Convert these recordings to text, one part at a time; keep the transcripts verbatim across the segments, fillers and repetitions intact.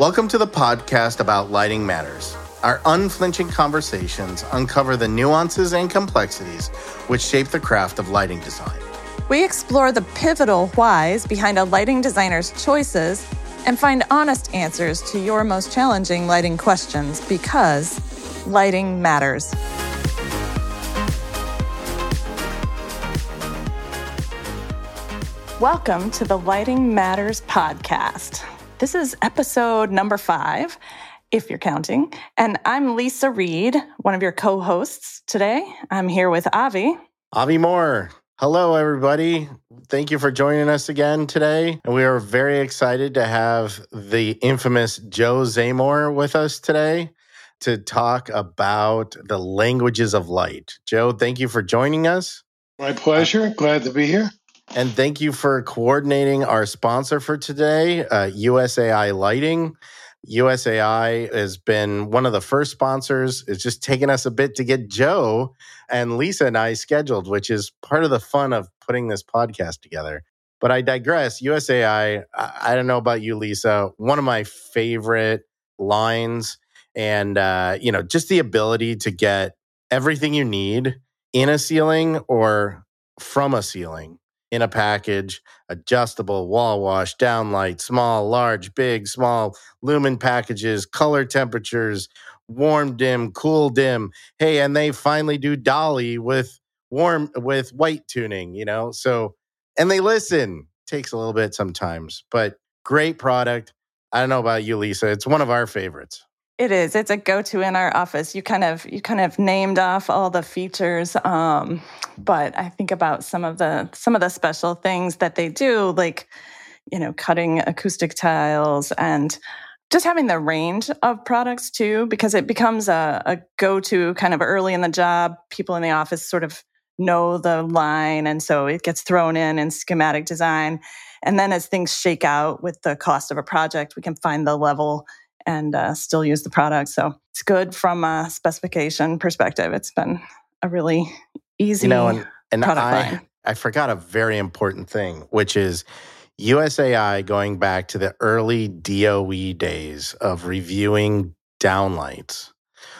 Welcome to the podcast about Lighting Matters. Our unflinching conversations uncover the nuances and complexities which shape the craft of lighting design. We explore the pivotal whys behind a lighting designer's choices and find honest answers to your most challenging lighting questions because lighting matters. Welcome to the Lighting Matters podcast. This is episode number five, if you're counting, and I'm Lisa Reed, one of your co-hosts today. I'm here with Avi. Avi Moore. Hello, everybody. Thank you for joining us again today. And we are very excited to have the infamous Joe Zamore with us today to talk about the languages of light. Joe, thank you for joining us. My pleasure. Uh, Glad to be here. And thank you for coordinating our sponsor for today, uh, U S A I Lighting. U S A I has been one of the first sponsors. It's just taken us a bit to get Joe and Lisa and I scheduled, which is part of the fun of putting this podcast together. But I digress. U S A I, I, I don't know about you, Lisa, one of my favorite lines and, uh, you know, just the ability to get everything you need in a ceiling or from a ceiling. In a package, adjustable, wall wash, downlight, small, large, big, small, lumen packages, color temperatures, warm dim, cool dim. Hey, and they finally do dolly with warm, with white tuning, you know? So, and they listen. Takes a little bit sometimes, but great product. I don't know about you, Lisa. It's one of our favorites. It is. It's a go-to in our office. You kind of you kind of named off all the features, um, but I think about some of the some of the special things that they do, like you know, cutting acoustic tiles and just having the range of products too, because it becomes a, a go-to kind of early in the job. People in the office sort of know the line, and so it gets thrown in in schematic design. And then as things shake out with the cost of a project, we can find the level and uh, still use the product. So it's good from a specification perspective. It's been a really easy you know, and, and product I, line. I forgot a very important thing, which is U S A I going back to the early D O E days of reviewing downlights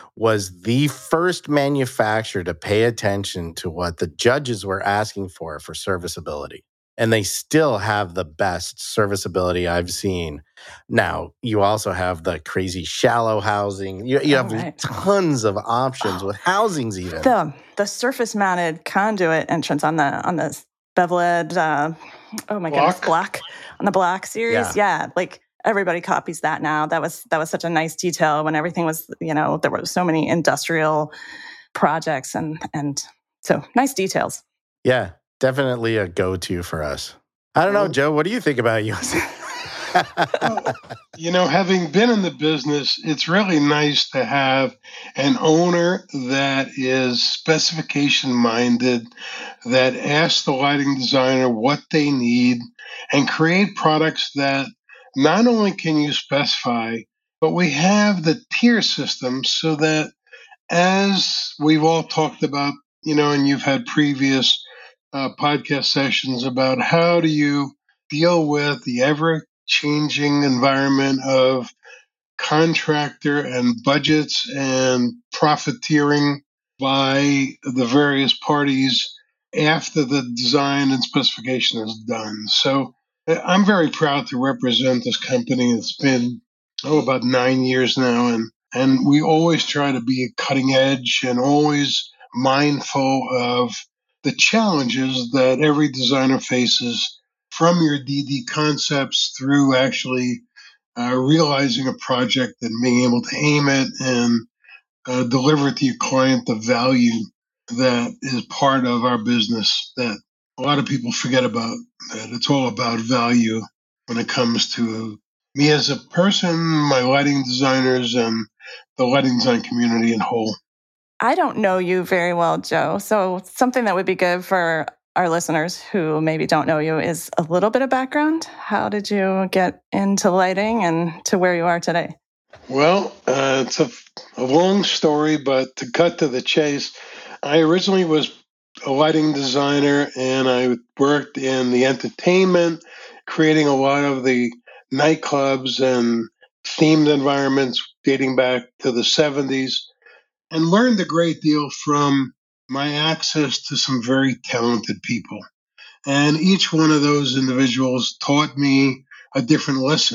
was the first manufacturer to pay attention to what the judges were asking for for serviceability. And they still have the best serviceability I've seen. Now, you also have the crazy shallow housing. You, you have right. tons of options oh, with housings even. The the surface-mounted conduit entrance on the on the beveled, uh, oh my block. goodness, block, on the block series. Yeah. yeah, like everybody copies that now. That was that was such a nice detail when everything was, you know, there were so many industrial projects and and so nice details. Yeah. Definitely a go-to for us. I don't know, Joe, what do you think about U S A I? Well, you know, having been in the business, it's really nice to have an owner that is specification-minded, that asks the lighting designer what they need, and create products that not only can you specify, but we have the tier system so that as we've all talked about, you know, and you've had previous Uh, podcast sessions about how do you deal with the ever-changing environment of contractor and budgets and profiteering by the various parties after the design and specification is done. So I'm very proud to represent this company. It's been, oh, about nine years now, and, and we always try to be cutting edge and always mindful of the challenges that every designer faces from your D D concepts through actually uh, realizing a project and being able to aim it and uh, deliver to your client the value that is part of our business that a lot of people forget about, that it's all about value when it comes to me as a person, my lighting designers, and the lighting design community in whole. I don't know you very well, Joe. So something that would be good for our listeners who maybe don't know you is a little bit of background. How did you get into lighting and to where you are today? Well, uh, it's a, a long story, but to cut to the chase, I originally was a lighting designer and I worked in the entertainment, creating a lot of the nightclubs and themed environments dating back to the seventies, and learned a great deal from my access to some very talented people. And each one of those individuals taught me a different lesson.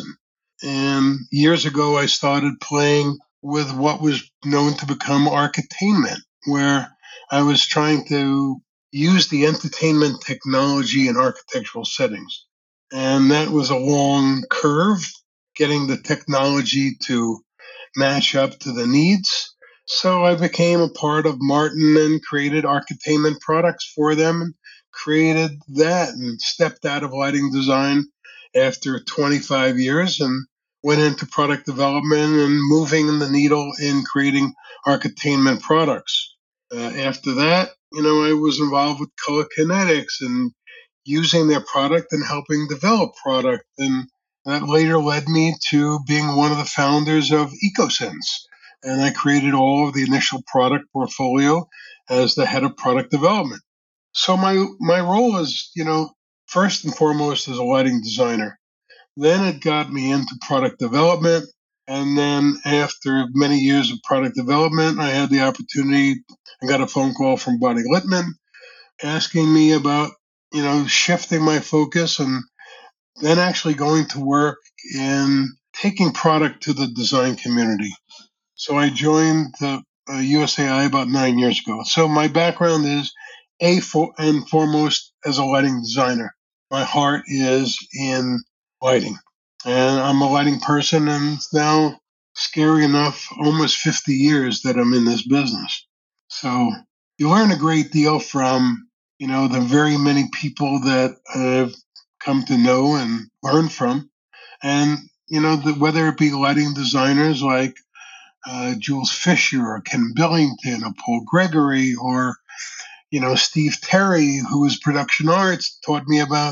And years ago, I started playing with what was known to become architainment, where I was trying to use the entertainment technology in architectural settings. And that was a long curve, getting the technology to match up to the needs. So I became a part of Martin and created architainment products for them, and created that and stepped out of lighting design after twenty-five years and went into product development and moving the needle in creating architainment products. Uh, after that, you know, I was involved with Color Kinetics and using their product and helping develop product. And that later led me to being one of the founders of EcoSense. And I created all of the initial product portfolio as the head of product development. So my, my role is, you know, first and foremost as a lighting designer. Then it got me into product development. And then after many years of product development, I had the opportunity, I got a phone call from Bonnie Littman asking me about, you know, shifting my focus and then actually going to work in taking product to the design community. So I joined the uh, U S A I about nine years ago. So my background is a for, and foremost as a lighting designer. My heart is in lighting, and I'm a lighting person, and it's now scary enough, almost fifty years that I'm in this business. So you learn a great deal from, you know, the very many people that I've come to know and learn from, and you know, the, whether it be lighting designers like uh, Jules Fisher or Ken Billington or Paul Gregory or, you know, Steve Terry, who is production arts, taught me about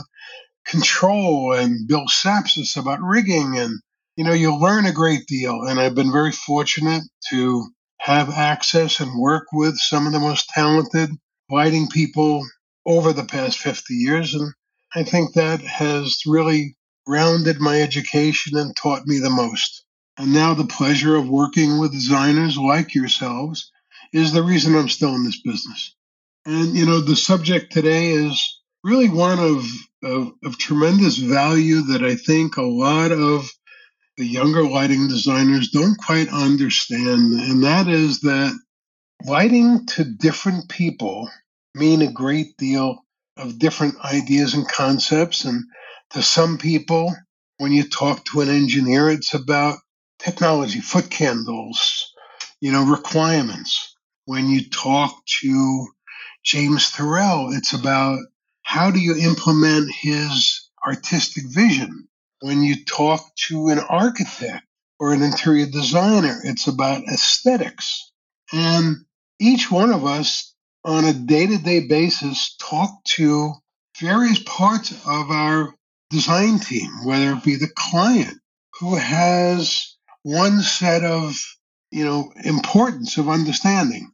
control, and Bill Sapsis about rigging. And, you know, you learn a great deal. And I've been very fortunate to have access and work with some of the most talented lighting people over the past fifty years. And I think that has really rounded my education and taught me the most. And now the pleasure of working with designers like yourselves is the reason I'm still in this business. And, you know, the subject today is really one of, of, of tremendous value that I think a lot of the younger lighting designers don't quite understand. And that is that lighting to different people mean a great deal of different ideas and concepts. And to some people, when you talk to an engineer, it's about technology, foot candles, you know, requirements. When you talk to James Terrell, it's about how do you implement his artistic vision. When you talk to an architect or an interior designer, it's about aesthetics. And each one of us on a day-to-day basis talk to various parts of our design team, whether it be the client who has one set of, you know, importance of understanding,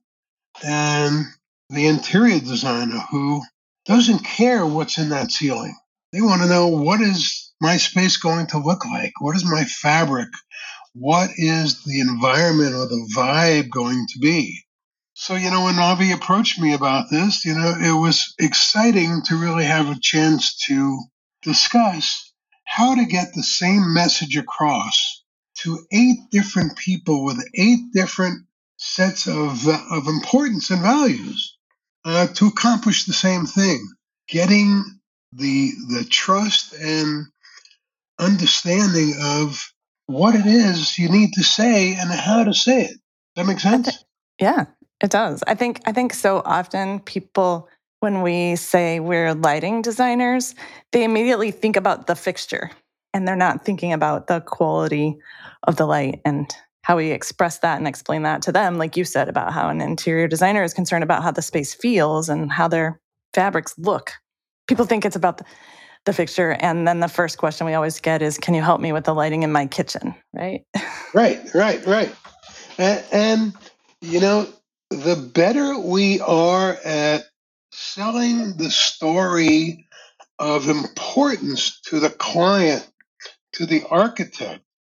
and the interior designer who doesn't care what's in that ceiling. They want to know, what is my space going to look like? What is my fabric? What is the environment or the vibe going to be? So, you know, when Navi approached me about this, you know, it was exciting to really have a chance to discuss how to get the same message across to eight different people with eight different sets of, uh, of importance and values uh, to accomplish the same thing, getting the the trust and understanding of what it is you need to say and how to say it. Does that make sense? Th- yeah, it does. I think I think so often people, when we say we're lighting designers, they immediately think about the fixture, and they're not thinking about the quality of the light and how we express that and explain that to them, like you said, about how an interior designer is concerned about how the space feels and how their fabrics look. People think it's about the, the fixture, and then the first question we always get is, can you help me with the lighting in my kitchen, right? Right, right, right. And, and you know, the better we are at selling the story of importance to the client, to the architect,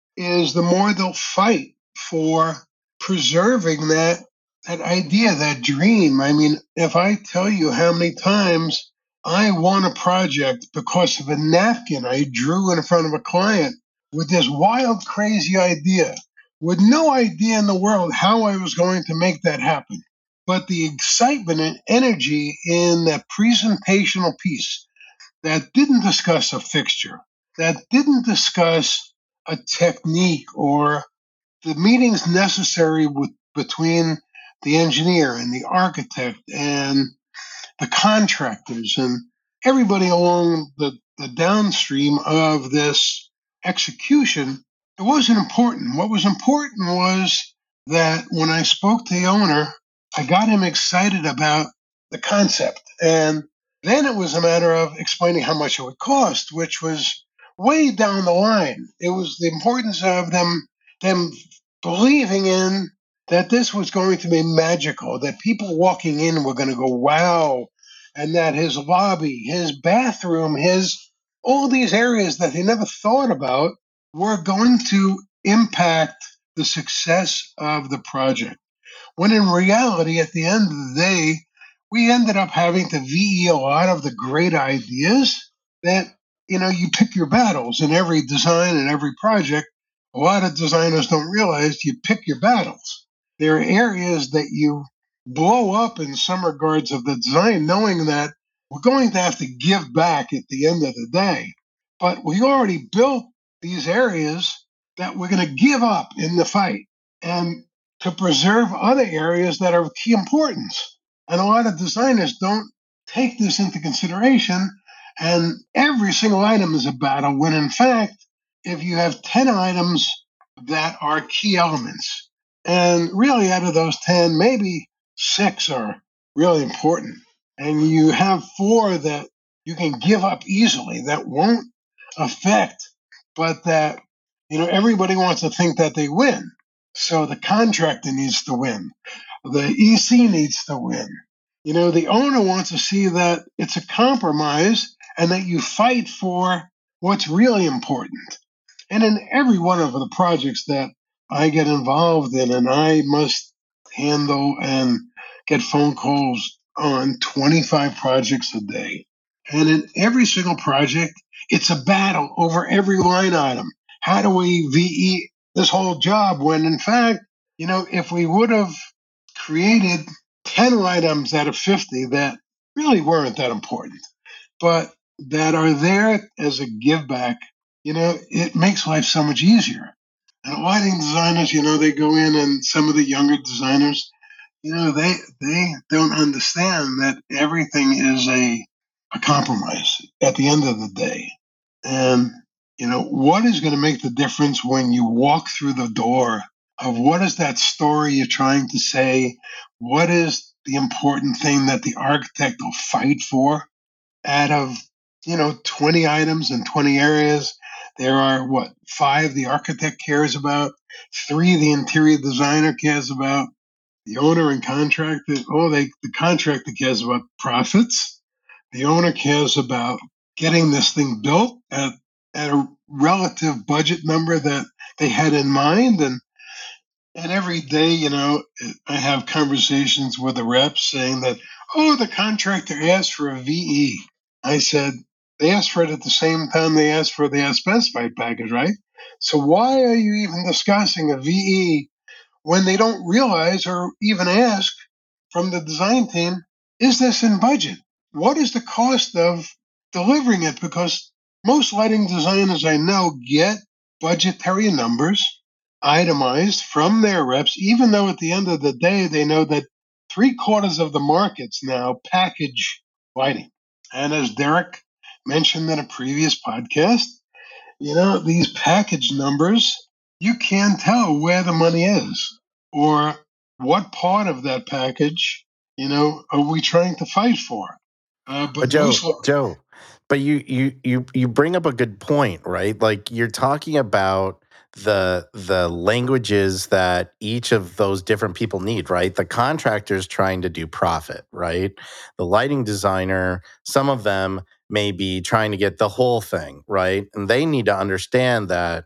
is the more they'll fight for preserving that that idea, that dream. I mean, if I tell you how many times I won a project because of a napkin I drew in front of a client with this wild, crazy idea, with no idea in the world how I was going to make that happen. But the excitement and energy in that presentational piece that didn't discuss a fixture, that didn't discuss a technique or the meetings necessary with, between the engineer and the architect and the contractors and everybody along the, the downstream of this execution, it wasn't important. What was important was that when I spoke to the owner, I got him excited about the concept. And then it was a matter of explaining how much it would cost, which was way down the line. It was the importance of them them believing in that this was going to be magical, that people walking in were going to go, wow, and that his lobby, his bathroom, his all these areas that he never thought about were going to impact the success of the project. When in reality, at the end of the day, we ended up having to V E a lot of the great ideas that, you know, you pick your battles in every design and every project. A lot of designers don't realize you pick your battles. There are areas that you blow up in some regards of the design, knowing that we're going to have to give back at the end of the day. But we already built these areas that we're going to give up in the fight and to preserve other areas that are of key importance. And a lot of designers don't take this into consideration, and every single item is a battle, when in fact, if you have ten items that are key elements, and really out of those ten, maybe six are really important, and you have four that you can give up easily that won't affect, but that, you know, everybody wants to think that they win. So the contractor needs to win. The E C needs to win. You know, the owner wants to see that it's a compromise and that you fight for what's really important. And in every one of the projects that I get involved in, and I must handle and get phone calls on twenty-five projects a day. And in every single project, it's a battle over every line item. How do we V E this whole job when, in fact, you know, if we would have created ten items out of fifty that really weren't that important, but that are there as a give back, you know, it makes life so much easier. And lighting designers, you know, they go in, and some of the younger designers, you know, they they don't understand that everything is a a compromise at the end of the day. And, you know, what is going to make the difference when you walk through the door of what is that story you're trying to say? What is the important thing that the architect will fight for? Out of, you know, twenty items in twenty areas, there are, what, five the architect cares about, three the interior designer cares about, the owner and contractor, oh, they, the contractor cares about profits. The owner cares about getting this thing built at, at a relative budget number that they had in mind. And and every day, you know, I have conversations with the reps saying that, oh, the contractor asked for a V E. I said, they asked for it at the same time they asked for the as-specified package, right? So why are you even discussing a V E when they don't realize or even ask from the design team, is this in budget? What is the cost of delivering it? Because most lighting designers I know get budgetary numbers itemized from their reps, even though at the end of the day, they know that three quarters of the markets now package lighting. And as Derek mentioned in a previous podcast, you know, these package numbers, you can't tell where the money is or what part of that package, you know, are we trying to fight for. Uh, but, But Joe, mostly, Joe, but you you you you bring up a good point, right? Like you're talking about the the languages that each of those different people need, right? The contractor's trying to do profit, right? The lighting designer, some of them may be trying to get the whole thing, right? And they need to understand that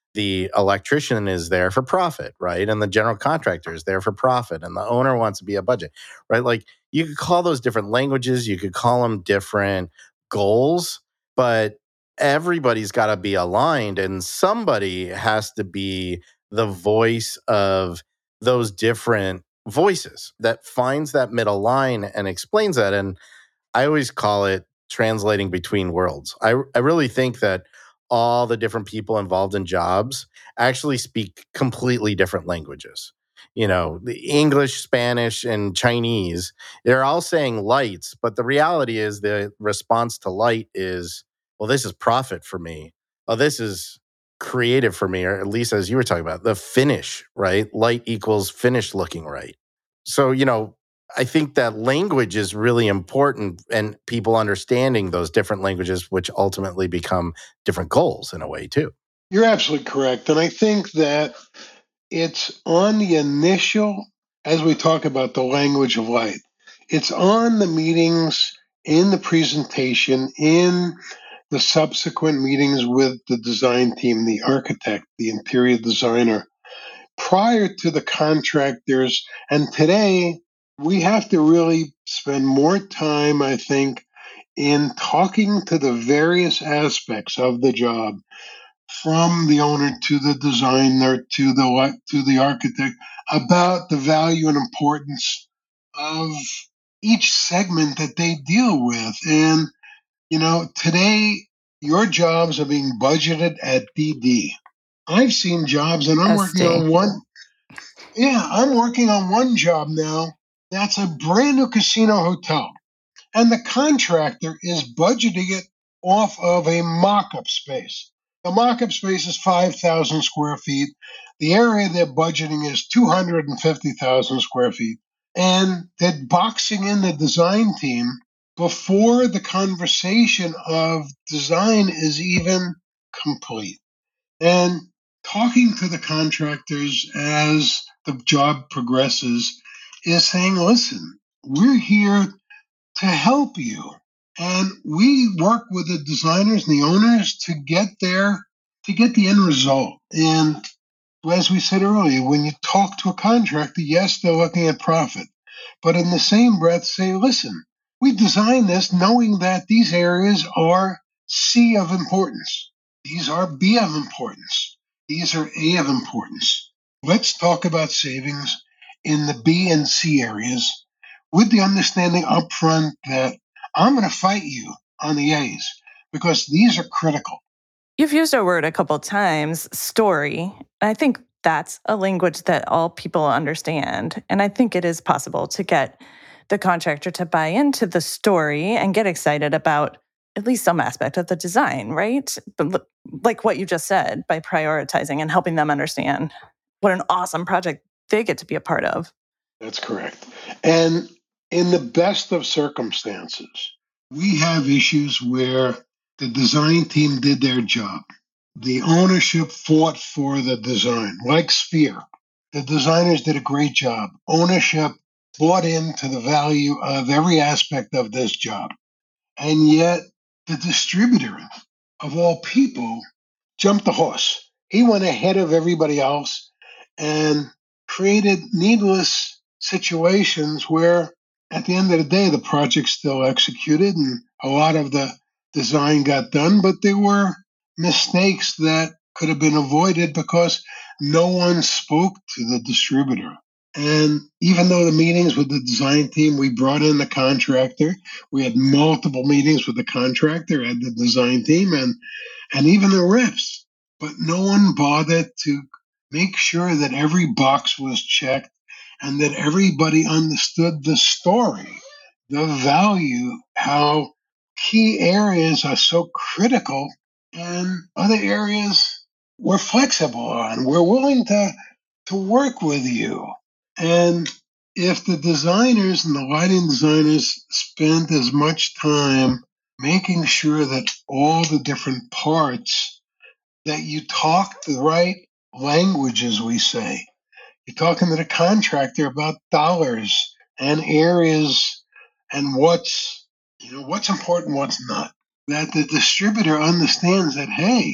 the electrician is there for profit, right? And the general contractor is there for profit, and the owner wants to be a budget, right? Like you could call those different languages, you could call them different goals, but everybody's got to be aligned, and somebody has to be the voice of those different voices that finds that middle line and explains that. And I always call it translating between worlds. I, I really think that all the different people involved in jobs actually speak completely different languages. You know, the English, Spanish, and Chinese, they're all saying lights, but the reality is the response to light is, well, this is profit for me. Oh, this is creative for me, or at least as you were talking about, the finish, right? Light equals finish looking right. So, you know, I think that language is really important, and people understanding those different languages, which ultimately become different goals in a way too. You're absolutely correct. And I think that it's on the initial, as we talk about the language of light, it's on the meetings, in the presentation, in the subsequent meetings with the design team, the architect, the interior designer, prior to the contractors. And today, we have to really spend more time, I think, in talking to the various aspects of the job, from the owner to the designer to the to the architect, about the value and importance of each segment that they deal with. And you know, today your jobs are being budgeted at D D. I've seen jobs, and I'm S D. working on one. Yeah, I'm working on one job now. That's a brand new casino hotel. And the contractor is budgeting it off of a mock-up space. The mock-up space is five thousand square feet. The area they're budgeting is two hundred fifty thousand square feet. And they're boxing in the design team before the conversation of design is even complete. And talking to the contractors as the job progresses is saying, listen, we're here to help you. And we work with the designers and the owners to get there, to get the end result. And as we said earlier, when you talk to a contractor, yes, they're looking at profit. But in the same breath, say, listen, we designed this knowing that these areas are C of importance. These are B of importance. These are A of importance. Let's talk about savings in the B and C areas, with the understanding up front that I'm going to fight you on the A's because these are critical. You've used a word a couple of times, story. I think that's a language that all people understand. And I think it is possible to get the contractor to buy into the story and get excited about at least some aspect of the design, right? But like what you just said, by prioritizing and helping them understand what an awesome project they get to be a part of. That's correct. And in the best of circumstances, we have issues where the design team did their job. The ownership fought for the design, like Sphere. The designers did a great job. Ownership bought into the value of every aspect of this job. And yet, the distributor, of all people, jumped the horse. He went ahead of everybody else and created needless situations where, at the end of the day, the project still executed and a lot of the design got done, but there were mistakes that could have been avoided because no one spoke to the distributor. And even though the meetings with the design team, we brought in the contractor, we had multiple meetings with the contractor and the design team and, and even the reps, but no one bothered to make sure that every box was checked and that everybody understood the story, the value, how key areas are so critical and other areas we're flexible on. We're willing to, to work with you. And if the designers and the lighting designers spent as much time making sure that all the different parts, that you talk the right language, as we say, you're talking to the contractor about dollars and areas and what's, you know, what's important, what's not. That the distributor understands that, hey,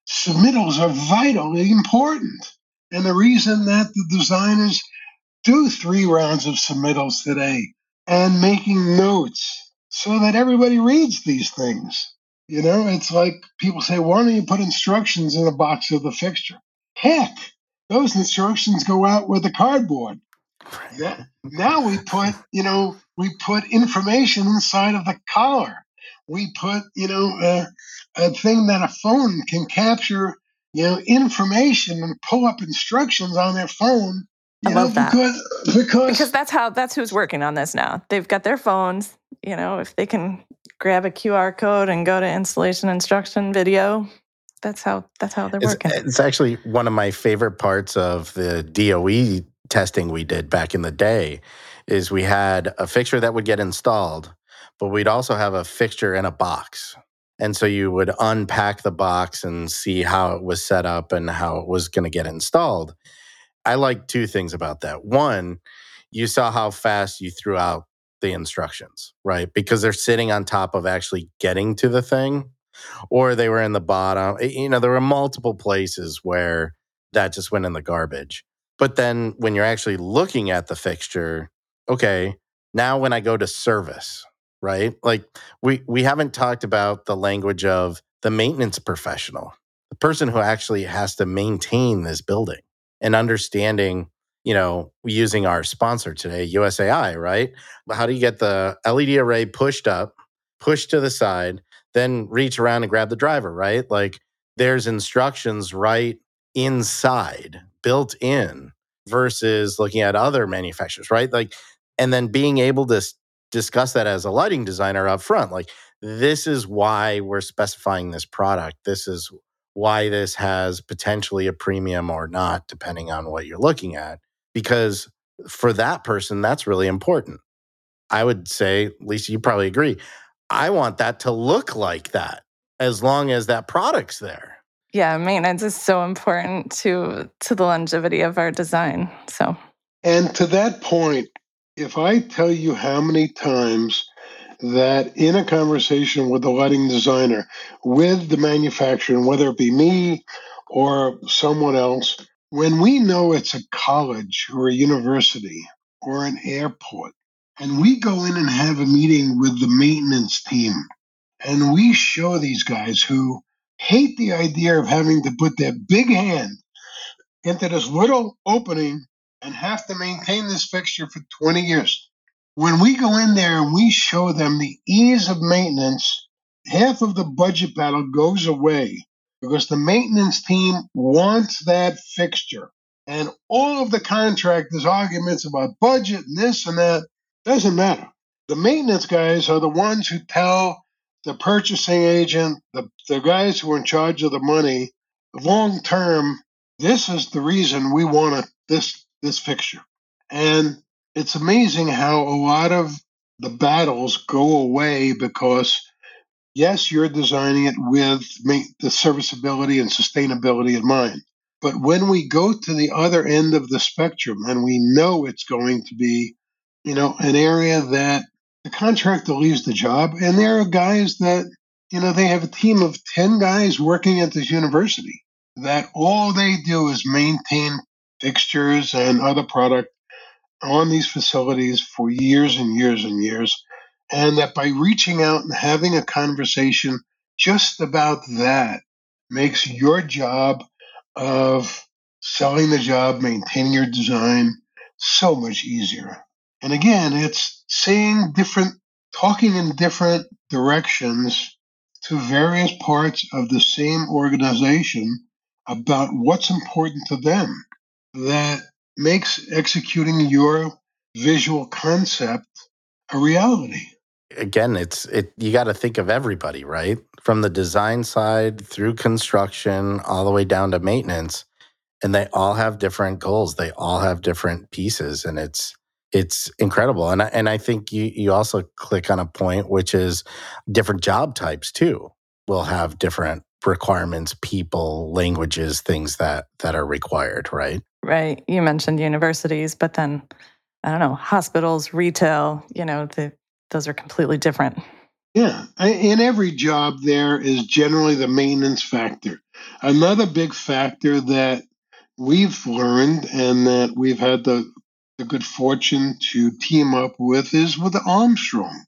submittals are vitally important. And the reason that the designers do three rounds of submittals today and making notes so that everybody reads these things. You know, it's like people say, why don't you put instructions in the box of the fixture? Heck, those instructions go out with the cardboard. Now, now we put, you know, we put information inside of the collar. We put, you know, uh, a thing that a phone can capture, you know, information and pull up instructions on their phone. You I know, love that. because because Because that's how that's who's working on this now. They've got their phones, you know, if they can grab a Q R code and go to installation instruction video, that's how that's how they're It's, working. it's actually one of my favorite parts of the D O E testing we did back in the day is we had a fixture that would get installed, but we'd also have a fixture in a box. And so you would unpack the box and see how it was set up and how it was going to get installed. I like two things about that. One, you saw how fast you threw out the instructions, right? Because they're sitting on top of actually getting to the thing, or they were in the bottom. You know, there were multiple places where that just went in the garbage. But then when you're actually looking at the fixture, okay, now when I go to service, right? Like we we haven't talked about the language of the maintenance professional, the person who actually has to maintain this building and understanding, you know, using our sponsor today, U S A I, right? How do you get the L E D array pushed up, pushed to the side, then reach around and grab the driver, right? Like there's instructions right inside, built in, versus looking at other manufacturers, right? Like, and then being able to s- discuss that as a lighting designer up front, like this is why we're specifying this product. This is why this has potentially a premium or not, depending on what you're looking at. Because for that person, that's really important. I would say, Lisa, you probably agree. I want that to look like that as long as that product's there. Yeah, maintenance is so important to to the longevity of our design. So, and to that point, if I tell you how many times that in a conversation with the lighting designer, with the manufacturer, and whether it be me or someone else, when we know it's a college or a university or an airport, and we go in and have a meeting with the maintenance team, and we show these guys who hate the idea of having to put their big hand into this little opening and have to maintain this fixture for twenty years. When we go in there and we show them the ease of maintenance, half of the budget battle goes away because the maintenance team wants that fixture. And all of the contractors' arguments about budget and this and that doesn't matter. The maintenance guys are the ones who tell the purchasing agent, the, the guys who are in charge of the money, long term, this is the reason we want a, this this fixture. And it's amazing how a lot of the battles go away because, yes, you're designing it with the serviceability and sustainability in mind. But when we go to the other end of the spectrum and we know it's going to be, you know, an area that the contractor leaves the job, and there are guys that, you know, they have a team of ten guys working at this university that all they do is maintain fixtures and other product on these facilities for years and years and years. And that by reaching out and having a conversation just about that makes your job of selling the job, maintaining your design so much easier. And again, it's seeing different, talking in different directions to various parts of the same organization about what's important to them that makes executing your visual concept a reality. Again, it's it you got to think of everybody, right? From the design side through construction all the way down to maintenance, and they all have different goals. They all have different pieces, and it's it's incredible. And I, and I think you you also click on a point, which is different job types too will have different requirements, people, languages, things that that are required, right? right, you mentioned universities, but then I don't know, hospitals, retail, you know, the, those are completely different. Yeah, I- in every job, there is generally the maintenance factor. Another big factor that we've learned and that we've had the, the good fortune to team up with is with Armstrong.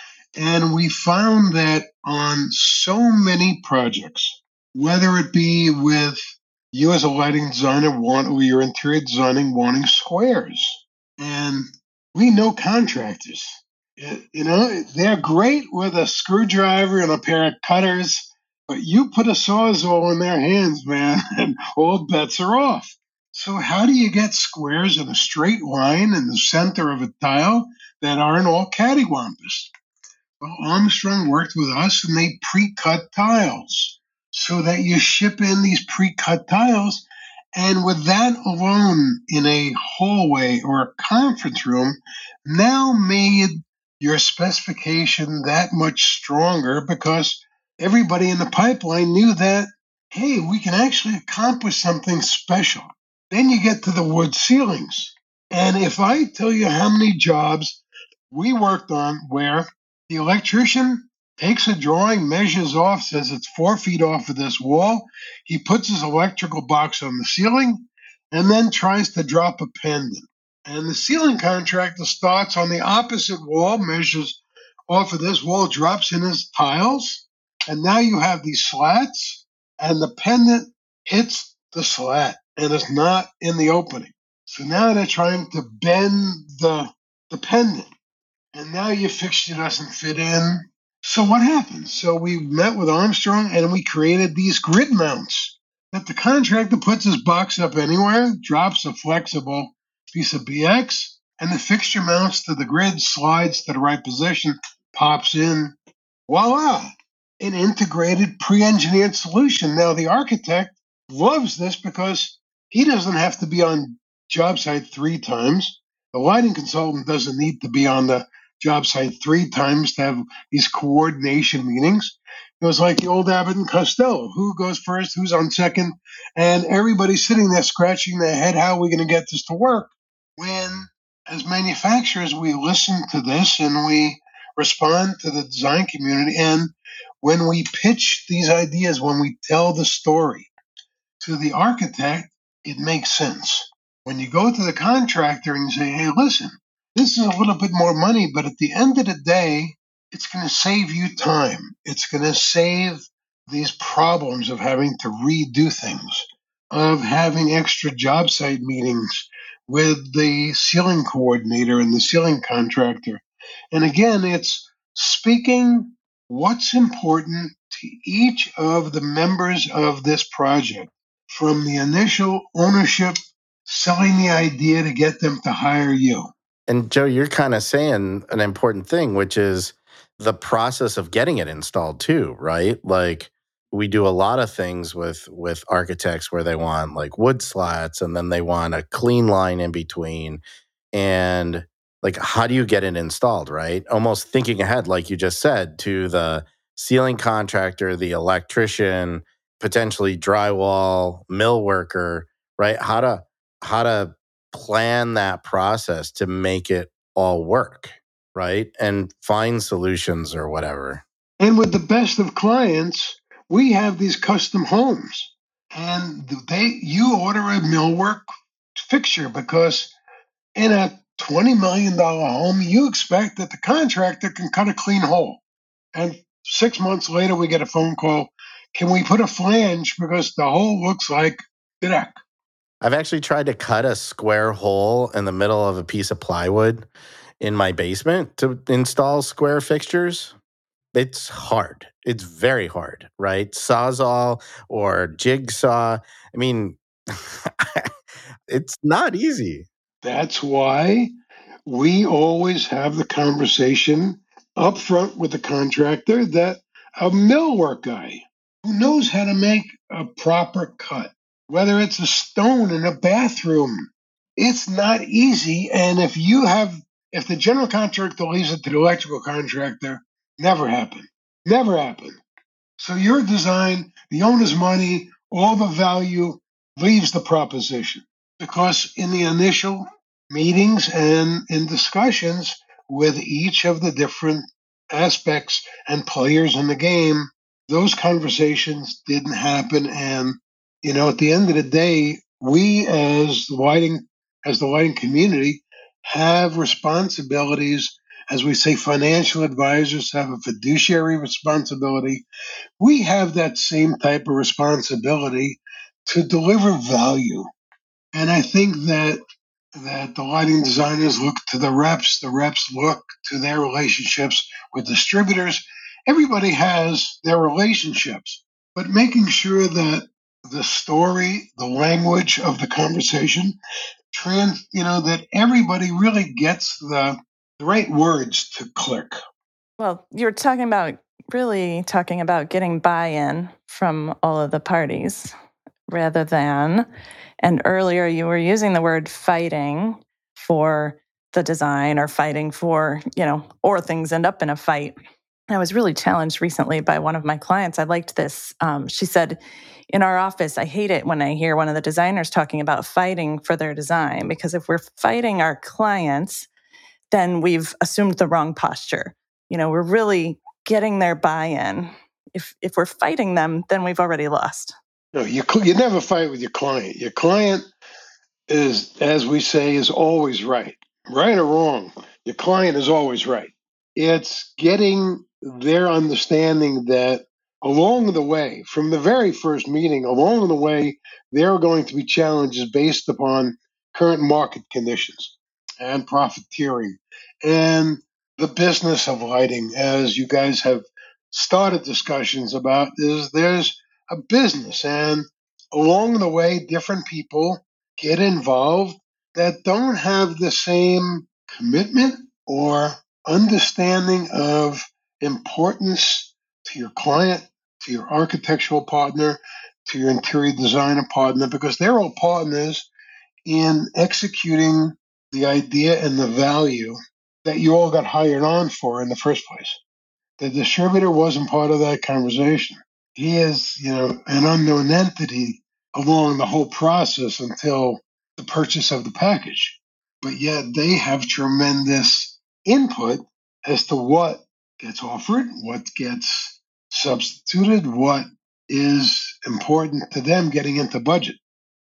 And we found that on so many projects, whether it be with you as a lighting designer, want, or your interior designing wanting squares, and we know contractors. It- you know, they're great with a screwdriver and a pair of cutters, but you put a sawzall in their hands, man, and all bets are off. So, how do you get squares in a straight line in the center of a tile that aren't all cattywampus? Well, Armstrong worked with us and they pre cut tiles so that you ship in these pre cut tiles. And with that alone in a hallway or a conference room, now made your specification that much stronger because everybody in the pipeline knew that, hey, we can actually accomplish something special. Then you get to the wood ceilings. And if I tell you how many jobs we worked on where the electrician takes a drawing, measures off, says it's four feet off of this wall. He puts his electrical box on the ceiling and then tries to drop a pendant. And the ceiling contractor starts on the opposite wall, measures off of this wall, drops in his tiles, and now you have these slats, and the pendant hits the slat and is not in the opening. So now they're trying to bend the, the pendant and now your fixture doesn't fit in. So what happens? So we met with Armstrong and we created these grid mounts that the contractor puts his box up anywhere, drops a flexible piece of B X, and the fixture mounts to the grid, slides to the right position, pops in. Voila! An integrated pre-engineered solution. Now the architect loves this because he doesn't have to be on job site three times. The lighting consultant doesn't need to be on the job site three times to have these coordination meetings. It was like the old Abbott and Costello. Who goes first? Who's on second? And everybody's sitting there scratching their head. How are we going to get this to work? When, as manufacturers, we listen to this and we respond to the design community. And when we pitch these ideas, when we tell the story to the architect, it makes sense. When you go to the contractor and you say, hey, listen, this is a little bit more money, but at the end of the day, it's going to save you time. It's going to save these problems of having to redo things, of having extra job site meetings with the ceiling coordinator and the ceiling contractor. And again, it's speaking what's important to each of the members of this project, from the initial ownership, selling the idea to get them to hire you. And Joe, you're kind of saying an important thing, which is the process of getting it installed too, right? Like we do a lot of things with with architects where they want like wood slats and then they want a clean line in between. And like, how do you get it installed, right? Almost thinking ahead, like you just said, to the ceiling contractor, the electrician, potentially drywall, mill worker, right? How to how to plan that process to make it all work, right? And find solutions or whatever. And with the best of clients, we have these custom homes. And they you order a millwork fixture because in a twenty million dollars home, you expect that the contractor can cut a clean hole. And six months later, we get a phone call. Can we put a flange because the hole looks like the deck? I've actually tried to cut a square hole in the middle of a piece of plywood in my basement to install square fixtures. It's hard. It's very hard, right? Sawzall or jigsaw. I mean, it's not easy. That's why we always have the conversation up front with the contractor that a millwork guy who knows how to make a proper cut, whether it's a stone in a bathroom, it's not easy. And if you have, if the general contractor leaves it to the electrical contractor, never happen. Never happen. So your design, the owner's money, all the value leaves the proposition. Because in the initial meetings and in discussions with each of the different aspects and players in the game, those conversations didn't happen. And, you know, at the end of the day, we as the lighting, as the lighting community have responsibilities. As we say, financial advisors have a fiduciary responsibility. We have that same type of responsibility to deliver value. And I think that that the lighting designers look to the reps, the reps look to their relationships with distributors. Everybody has their relationships, but making sure that the story, the language of the conversation, trans, you know, that everybody really gets the, the right words to click. Well, you're talking about really talking about getting buy-in from all of the parties rather than, and earlier you were using the word fighting for the design or fighting for, you know, or things end up in a fight. I was really challenged recently by one of my clients. I liked this. Um, she said, in our office, I hate it when I hear one of the designers talking about fighting for their design, because if we're fighting our clients, then we've assumed the wrong posture. You know, we're really getting their buy-in. If if we're fighting them, then we've already lost. No, you you never fight with your client. Your client is, as we say, is always right. Right or wrong, your client is always right. It's getting their understanding that along the way, from the very first meeting, along the way, there are going to be challenges based upon current market conditions and profiteering and the business of lighting, as you guys have started discussions about, is there's a business, and along the way, different people get involved that don't have the same commitment or understanding of importance to your client, to your architectural partner, to your interior designer partner, because they're all partners in executing the idea and the value that you all got hired on for in the first place. The distributor wasn't part of that conversation. He is, you know, an unknown entity along the whole process until the purchase of the package. But yet they have tremendous input as to what gets offered, what gets substituted, what is important to them getting into budget.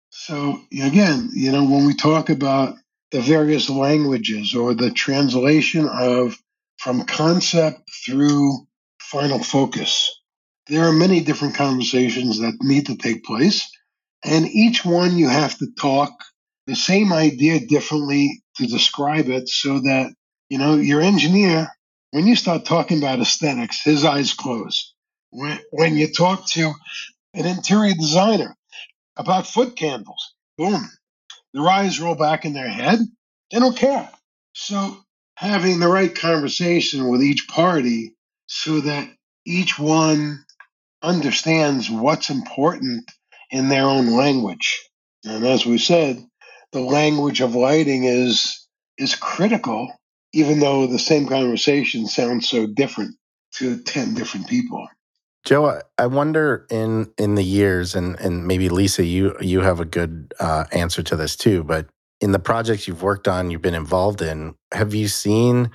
So again, you know, when we talk about the various languages or the translation of from concept through final focus, there are many different conversations that need to take place. And each one you have to talk the same idea differently to describe it so that, you know, your engineer, when you start talking about aesthetics, his eyes close. When, when you talk to an interior designer about foot candles, boom, their eyes roll back in their head. They don't care. So having the right conversation with each party so that each one understands what's important in their own language. And as we said, the language of lighting is is critical, even though the same conversation sounds so different to ten different people. Joe, I wonder in in the years, and and maybe Lisa, you you have a good uh, answer to this too. But in the projects you've worked on, you've been involved in, have you seen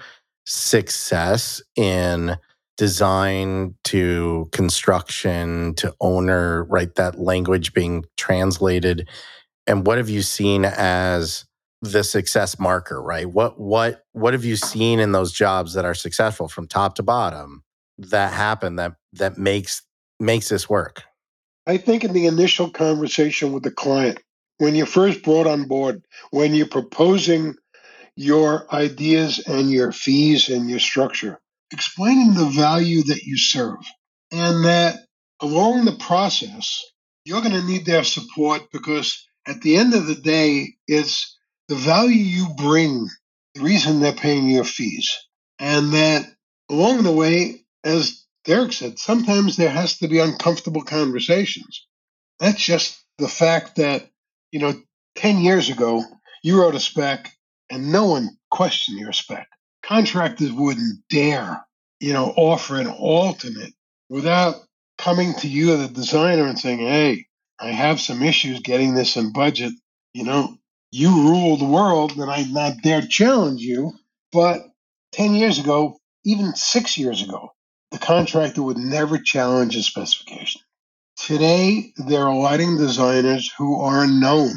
success in design to construction to owner, right? That language being translated, and what have you seen as the success marker, right? What what what have you seen in those jobs that are successful from top to bottom that happen that that makes makes this work? I think in the initial conversation with the client, when you're first brought on board, when you're proposing your ideas and your fees and your structure, explaining the value that you serve, and that along the process, you're going to need their support, because at the end of the day, it's the value you bring, the reason they're paying your fees. And that along the way, as Derek said, sometimes there has to be uncomfortable conversations. That's just the fact that, you know, ten years ago, you wrote a spec and no one questioned your spec. Contractors wouldn't dare, you know, offer an alternate without coming to you, the designer, and saying, hey, I have some issues getting this in budget. You know, you rule the world and I not dare challenge you. But ten years ago, even six years ago, the contractor would never challenge a specification. Today, there are lighting designers who are known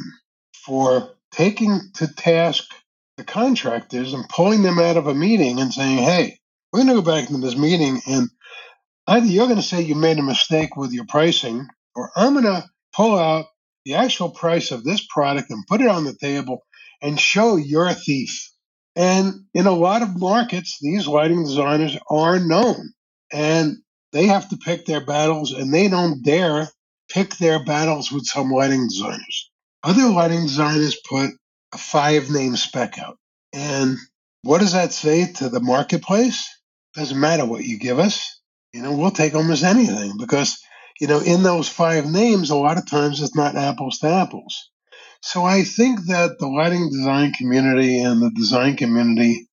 for taking to task the contractors and pulling them out of a meeting and saying, hey, we're going to go back into this meeting, and either you're going to say you made a mistake with your pricing, or I'm going to pull out the actual price of this product and put it on the table and show you're a thief. And in a lot of markets, these lighting designers are known, and they have to pick their battles, and they don't dare pick their battles with some lighting designers. Other lighting designers put a five-name spec out. And what does that say to the marketplace? Doesn't matter what you give us. You know, we'll take almost anything because, you know, in those five names, a lot of times it's not apples to apples. So I think that the lighting design community and the design community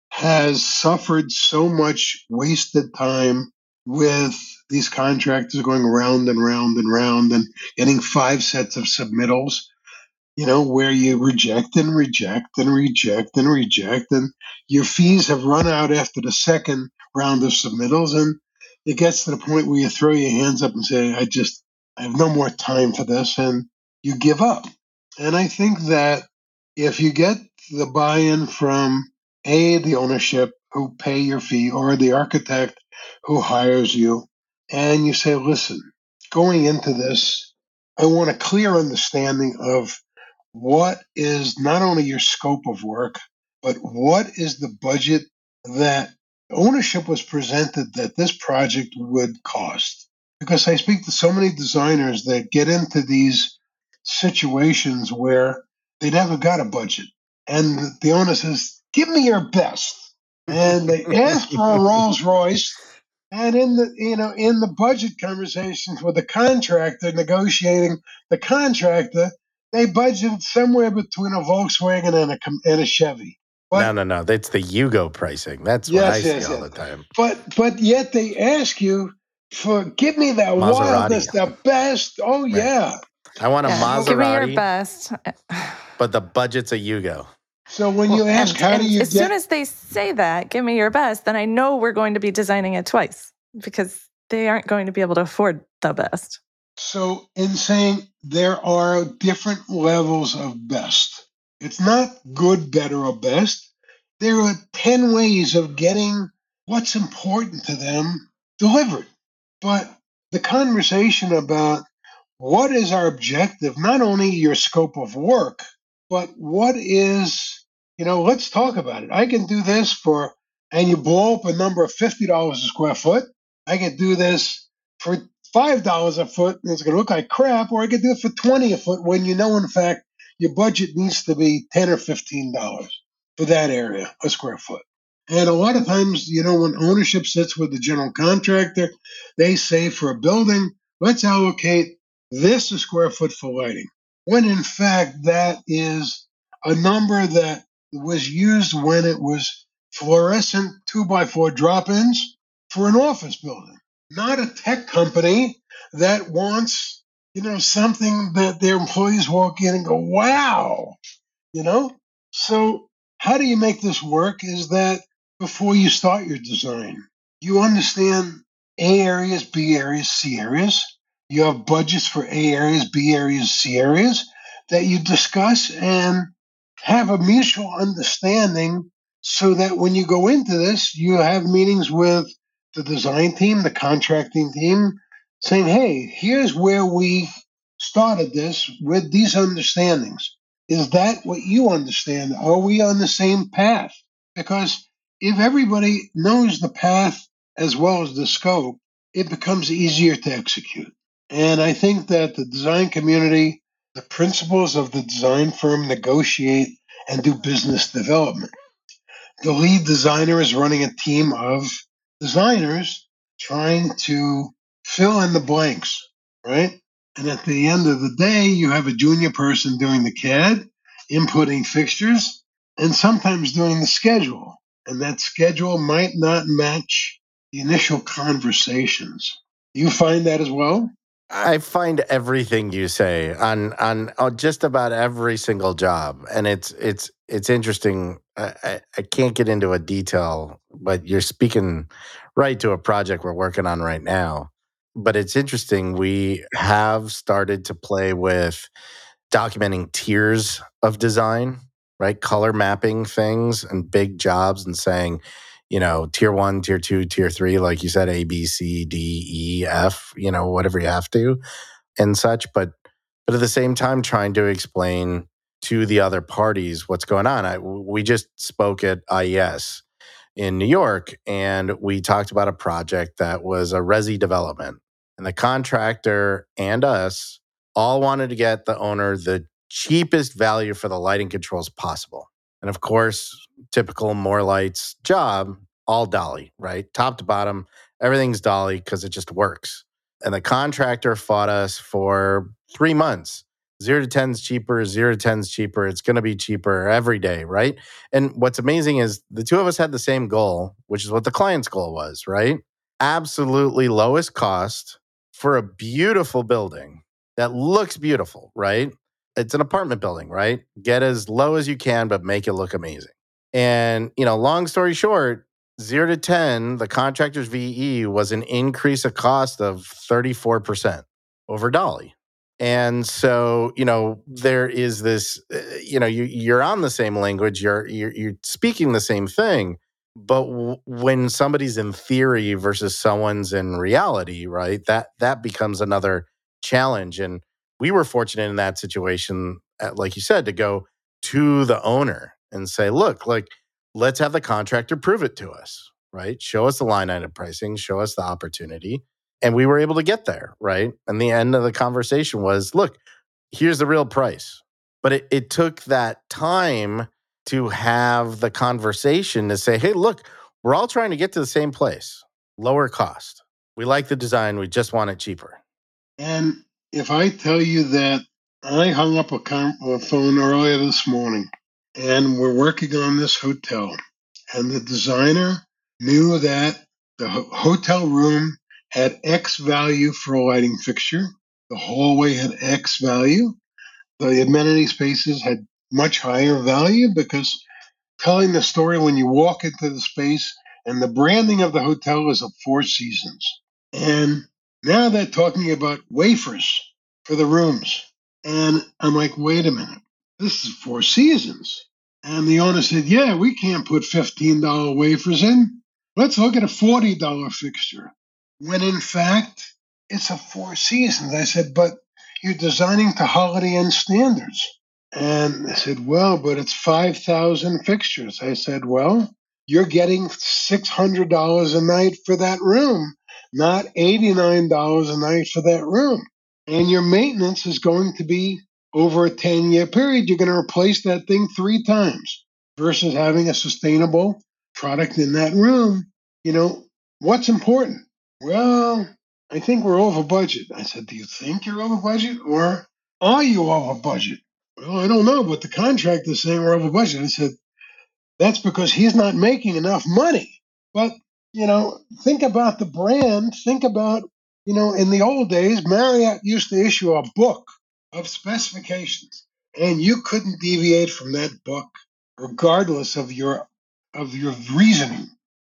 has suffered so much wasted time with these contractors going round and round and round and getting five sets of submittals, you know, where you reject and reject and reject and reject, and your fees have run out after the second round of submittals, and it gets to the point where you throw your hands up and say, I just, I have no more time for this, and you give up. And I think that if you get the buy-in from A, the ownership who pay your fee, or the architect who hires you, and you say, listen, going into this, I want a clear understanding of what is not only your scope of work, but what is the budget that ownership was presented that this project would cost. Because I speak to so many designers that get into these situations where they never got a budget. And the owner says, give me your best. And they ask for a Rolls Royce. And in the, you know, in the budget conversations with the contractor negotiating the contractor, they budgeted somewhere between a Volkswagen and a, and a Chevy. But, no, no, no. That's the Yugo pricing. That's what yes, I yes, see all yes. the time. But but yet they ask you for, give me the Maserati. Wildest, the best. Oh, right. yeah. I want a yeah, Maserati. Give me your best. But the budget's a Yugo. So when well, you ask, and, how do you as get... soon as they say that, give me your best, then I know we're going to be designing it twice because they aren't going to be able to afford the best. So in saying there are different levels of best, it's not good, better, or best. There are ten ways of getting what's important to them delivered. But the conversation about what is our objective, not only your scope of work, but what is, you know, let's talk about it. I can do this for, and you blow up a number of fifty dollars a square foot. I can do this for five dollars a foot, and it's going to look like crap, or I could do it for twenty dollars a foot when you know, in fact, your budget needs to be ten dollars or fifteen dollars for that area, a square foot. And a lot of times, you know, when ownership sits with the general contractor, they say for a building, let's allocate this a square foot for lighting. When in fact, that is a number that was used when it was fluorescent two by four drop-ins for an office building. Not a tech company that wants, you know, something that their employees walk in and go, wow, you know? So how do you make this work is that before you start your design, you understand A areas, B areas, C areas. You have budgets for A areas, B areas, C areas that you discuss and have a mutual understanding so that when you go into this, you have meetings with the design team, the contracting team, saying, hey, here's where we started this with these understandings. Is that what you understand? Are we on the same path? Because if everybody knows the path as well as the scope, it becomes easier to execute. And I think that the design community, the principals of the design firm negotiate and do business development. The lead designer is running a team of designers trying to fill in the blanks, right? And at the end of the day, you have a junior person doing the C A D, inputting fixtures, and sometimes doing the schedule. And that schedule might not match the initial conversations. Do you find that as well? I find everything you say on on, on just about every single job, and it's it's it's interesting. I, I, I can't get into a detail, but you're speaking right to a project we're working on right now. But it's interesting. We have started to play with documenting tiers of design, right? Color mapping things and big jobs and saying, you know, tier one, tier two, tier three, like you said, A, B, C, D, E, F, you know, whatever you have to and such. But but at the same time, trying to explain to the other parties what's going on. I, we just spoke at I E S in New York, and we talked about a project that was a resi development. And the contractor and us all wanted to get the owner the cheapest value for the lighting controls possible. And of course, typical More Lights job, all dolly, right? Top to bottom, everything's dolly because it just works. And the contractor fought us for three months. Zero to ten's cheaper, zero to ten's cheaper. It's going to be cheaper every day, right? And what's amazing is the two of us had the same goal, which is what the client's goal was, right? Absolutely lowest cost for a beautiful building that looks beautiful, right? It's an apartment building, right? Get as low as you can, but make it look amazing. And, you know, long story short, zero to ten, the contractor's V E was an increase of cost of thirty-four percent over dolly. And so, you know, there is this, uh, you know, you, you're on the same language, you're, you're, you're speaking the same thing, but w- when somebody's in theory versus someone's in reality, right, that, that becomes another challenge. And we were fortunate in that situation, uh, like you said, to go to the owner and say, look, like, let's have the contractor prove it to us, right? Show us the line item pricing, show us the opportunity. And we were able to get there, right? And the end of the conversation was, look, here's the real price. But it, it took that time to have the conversation to say, hey, look, we're all trying to get to the same place, lower cost. We like the design, we just want it cheaper. And if I tell you that I hung up a, com- a phone earlier this morning, and we're working on this hotel, and the designer knew that the ho- hotel room had X value for a lighting fixture, the hallway had X value, the amenity spaces had much higher value because telling the story when you walk into the space, and the branding of the hotel is of Four Seasons. And now they're talking about wafers for the rooms. And I'm like, wait a minute, this is Four Seasons. And the owner said, yeah, we can't put fifteen dollars wafers in. Let's look at a forty dollars fixture. When in fact, it's a Four Seasons. I said, but you're designing to Holiday Inn standards. And they said, well, but it's five thousand fixtures. I said, well, you're getting six hundred dollars a night for that room, not eighty-nine dollars a night for that room. And your maintenance is going to be over a ten-year period. You're going to replace that thing three times versus having a sustainable product in that room. You know, what's important? Well, I think we're over budget. I said, do you think you're over budget or are you over budget? Well, I don't know, but the contract is saying we're over budget. I said, that's because he's not making enough money. But, you know, think about the brand. Think about, you know, in the old days, Marriott used to issue a book of specifications, and you couldn't deviate from that book regardless of your of your reasoning.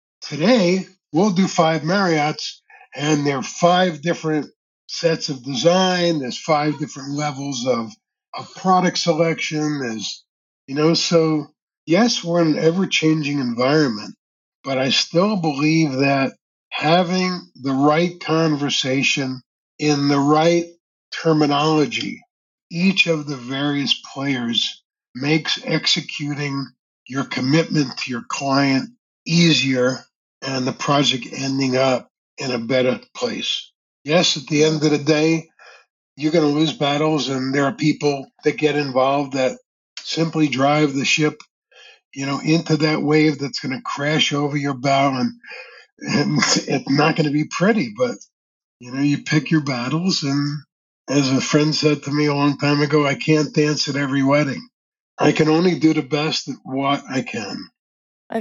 Today, we'll do five Marriotts, and there are five different sets of design. There's five different levels of of product selection. There's, you know, so yes, we're in an ever-changing environment, but I still believe that having the right conversation in the right terminology, each of the various players makes executing your commitment to your client easier and the project ending up in a better place. Yes, at the end of the day, you're going to lose battles, and there are people that get involved that simply drive the ship, you know, into that wave that's going to crash over your bow, and, and it's not going to be pretty. But you know, you pick your battles, and as a friend said to me a long time ago, I can't dance at every wedding. I can only do the best at what I can. I think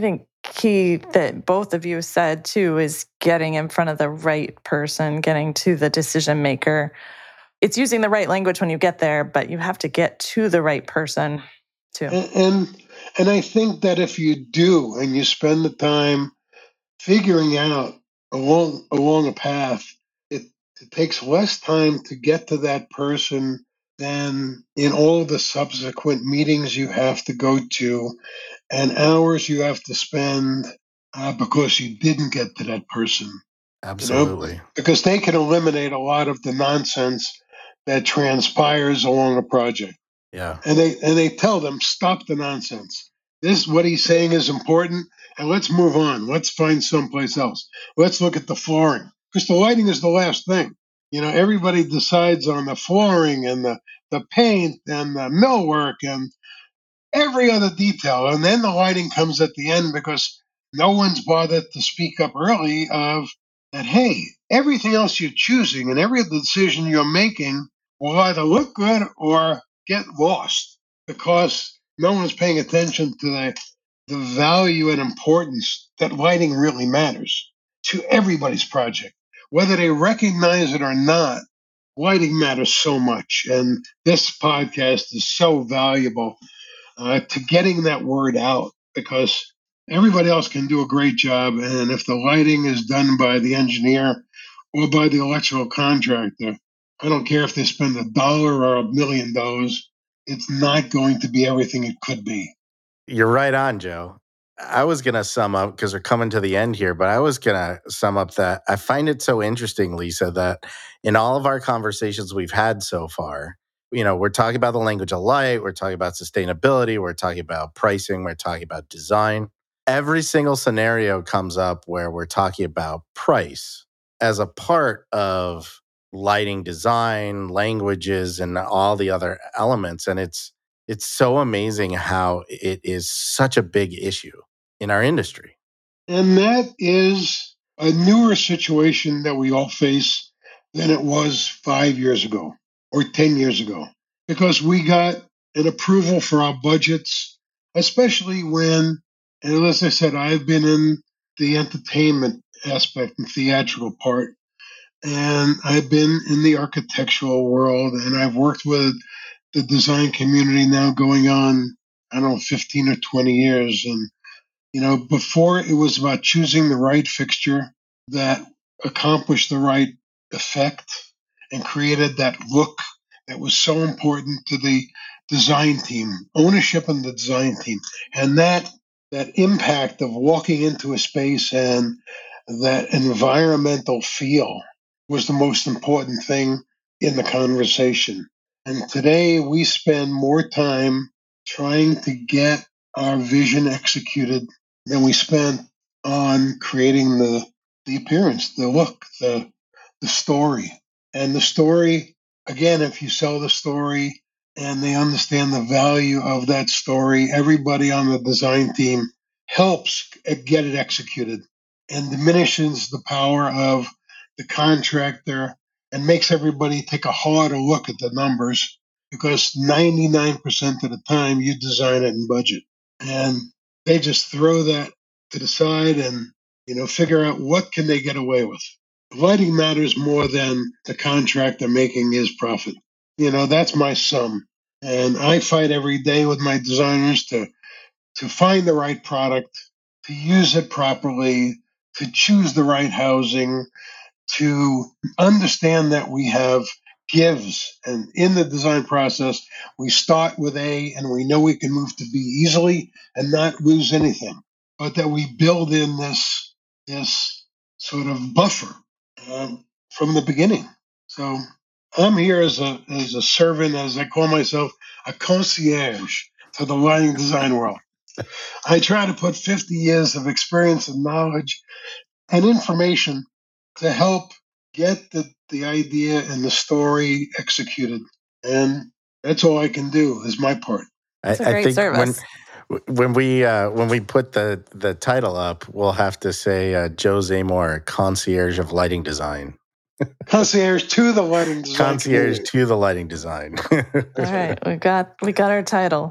key that both of you said too is getting in front of the right person, getting to the decision maker. It's using the right language when you get there, but you have to get to the right person too. And, and and I think that if you do and you spend the time figuring out along along a path, it, it takes less time to get to that person than in all the subsequent meetings you have to go to and hours you have to spend uh, because you didn't get to that person. Absolutely. You know? Because they can eliminate a lot of the nonsense that transpires along a project. Yeah. And they and they tell them, stop the nonsense. This, what he's saying is important, and let's move on. Let's find someplace else. Let's look at the flooring. Because the lighting is the last thing. You know, everybody decides on the flooring and the, the paint and the millwork and every other detail. And then the lighting comes at the end because no one's bothered to speak up early of that, hey, everything else you're choosing and every decision you're making will either look good or get lost because no one's paying attention to the, the value and importance that lighting really matters to everybody's project. Whether they recognize it or not, lighting matters so much. And this podcast is so valuable uh, to getting that word out because everybody else can do a great job. And if the lighting is done by the engineer or by the electrical contractor, I don't care if they spend a dollar or a million dollars, it's not going to be everything it could be. You're right on, Joe. I was going to sum up, because we're coming to the end here, but I was going to sum up that I find it so interesting, Lisa, that in all of our conversations we've had so far, you know, we're talking about the language of light, we're talking about sustainability, we're talking about pricing, we're talking about design. Every single scenario comes up where we're talking about price as a part of lighting design, languages, and all the other elements. And it's it's so amazing how it is such a big issue in our industry. And that is a newer situation that we all face than it was five years ago or ten years ago, because we got an approval for our budgets, especially when, and as I said, I've been in the entertainment aspect and theatrical part, and I've been in the architectural world, and I've worked with the design community now going on, I don't know, fifteen or twenty years. And, you know, before it was about choosing the right fixture that accomplished the right effect and created that look that was so important to the design team, ownership in the design team. And that that impact of walking into a space and that environmental feel was the most important thing in the conversation. And today we spend more time trying to get our vision executed than we spent on creating the the appearance, the look, the the story. And the story, again, if you sell the story and they understand the value of that story, everybody on the design team helps get it executed and diminishes the power of the contractor and makes everybody take a harder look at the numbers because ninety-nine percent of the time you design it in budget. And they just throw that to the side and, you know, figure out what can they get away with. Lighting matters more than the contractor making his profit. You know, that's my sum. And I fight every day with my designers to to find the right product, to use it properly, to choose the right housing, to understand that we have gives. And in the design process, we start with A and we know we can move to B easily and not lose anything, but that we build in this, this sort of buffer um, from the beginning. So I'm here as a, as a servant, as I call myself, a concierge to the lighting design world. I try to put fifty years of experience and knowledge and information to help get the, the idea and the story executed. And that's all I can do is my part. It's a great service. When, when we uh, when we put the, the title up, we'll have to say uh, Joe Zamor, concierge of lighting design. Concierge to the lighting design. Concierge community. to the lighting design. All right, we got we got our title.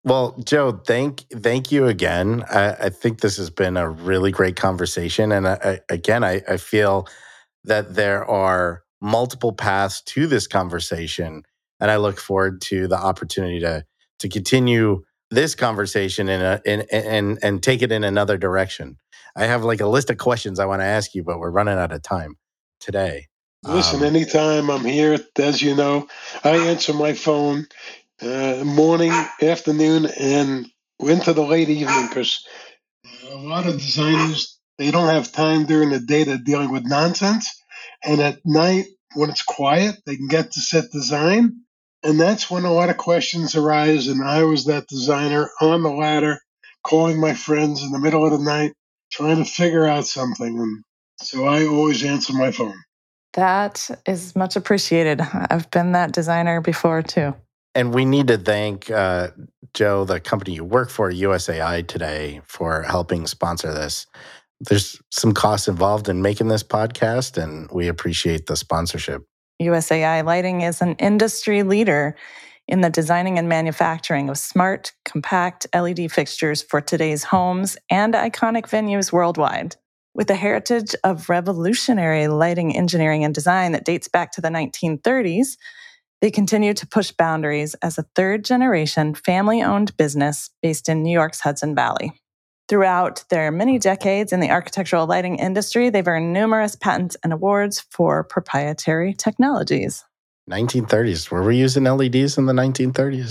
Well, Joe, thank thank you again. I, I think this has been a really great conversation. And I, I, again, I, I feel that there are multiple paths to this conversation. And I look forward to the opportunity to to continue this conversation in a in and and take it in another direction. I have like a list of questions I want to ask you, but we're running out of time today. Listen, Um, anytime I'm here, as you know, I answer my phone uh, morning, afternoon, and into the late evening because a lot of designers, they don't have time during the day to dealing with nonsense. And at night, when it's quiet, they can get to set design. And that's when a lot of questions arise. And I was that designer on the ladder, calling my friends in the middle of the night, trying to figure out something. And so I always answer my phone. That is much appreciated. I've been that designer before too. And we need to thank uh, Joe, the company you work for, U S A I today, for helping sponsor this. There's some costs involved in making this podcast, and we appreciate the sponsorship. U S A I Lighting is an industry leader in the designing and manufacturing of smart, compact L E D fixtures for today's homes and iconic venues worldwide. With a heritage of revolutionary lighting engineering and design that dates back to the nineteen thirties, they continue to push boundaries as a third-generation, family-owned business based in New York's Hudson Valley. Throughout their many decades in the architectural lighting industry, they've earned numerous patents and awards for proprietary technologies. nineteen thirties. Were we using L E Ds in the nineteen thirties?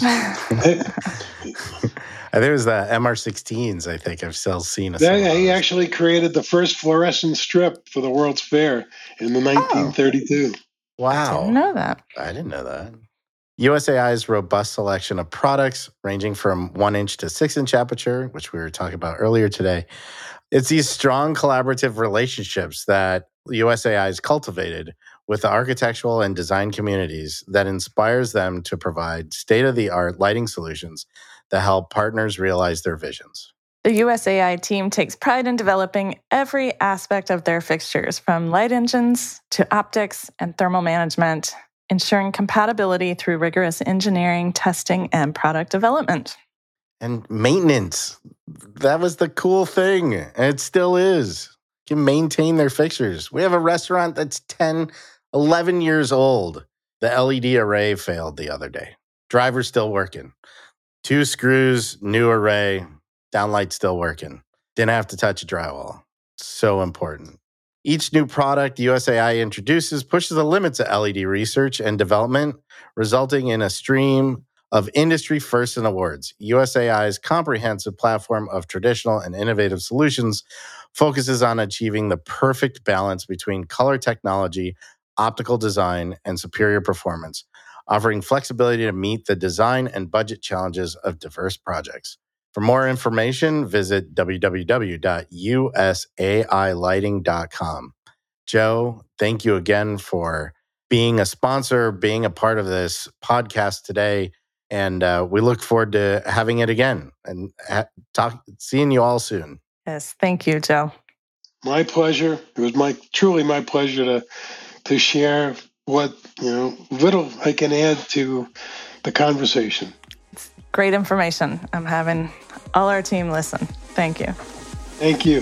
I think it was the M R sixteens, I think I've still seen. A Yeah, he actually created the first fluorescent strip for the World's Fair in the nineteen thirty-two. Oh, wow. I didn't know that. I didn't know that. U S A I's robust selection of products ranging from one inch to six inch aperture, which we were talking about earlier today. It's these strong collaborative relationships that U S A I has cultivated with the architectural and design communities that inspires them to provide state-of-the-art lighting solutions that help partners realize their visions. The U S A I team takes pride in developing every aspect of their fixtures, from light engines to optics and thermal management, ensuring compatibility through rigorous engineering, testing, and product development. And maintenance. That was the cool thing, and it still is. You can maintain their fixtures. We have a restaurant that's ten, eleven years old. The L E D array failed the other day. Driver's still working. Two screws, new array, downlight still working. Didn't have to touch a drywall. So important. Each new product U S A I introduces pushes the limits of L E D research and development, resulting in a stream of industry firsts and awards. U S A I's comprehensive platform of traditional and innovative solutions focuses on achieving the perfect balance between color technology, optical design, and superior performance, offering flexibility to meet the design and budget challenges of diverse projects. For more information, visit w w w dot u s a i lighting dot com. Joe, thank you again for being a sponsor, being a part of this podcast today. And uh, we look forward to having it again and ha- talk, seeing you all soon. Yes, thank you, Joe. My pleasure. It was my truly my pleasure to to share what you know little I can add to the conversation. It's great information. I'm having all our team listen. Thank you. Thank you.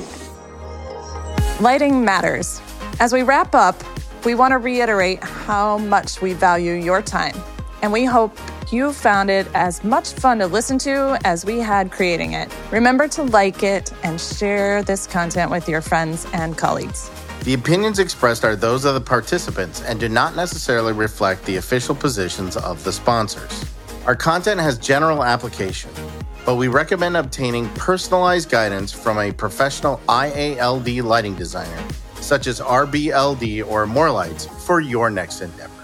Lighting matters. As we wrap up, we want to reiterate how much we value your time, and we hope you found it as much fun to listen to as we had creating it. Remember to like it and share this content with your friends and colleagues. The opinions expressed are those of the participants and do not necessarily reflect the official positions of the sponsors. Our content has general application, but we recommend obtaining personalized guidance from a professional I A L D lighting designer, such as R B L D or More Lights, for your next endeavor.